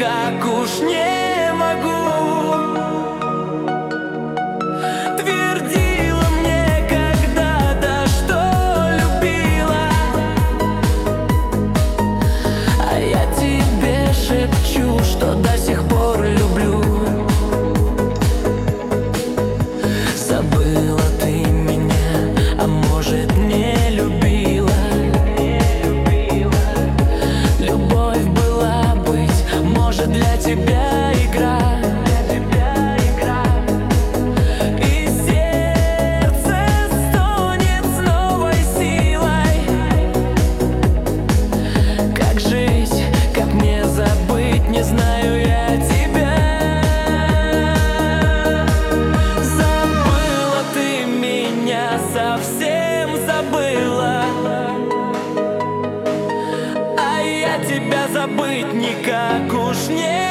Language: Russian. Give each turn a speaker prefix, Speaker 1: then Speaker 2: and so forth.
Speaker 1: никак уж не могу. Твердила мне когда-то, что любила, а я тебе шепчу, что до сих пор люблю. Забыла ты меня, а может не любила. Любовь была быть, может, для тебя игра. И сердце стонет с новой силой. Как жить, как мне забыть, не знаю я тебя. Забыла ты меня, совсем забыла, а я тебя забыть никак уж не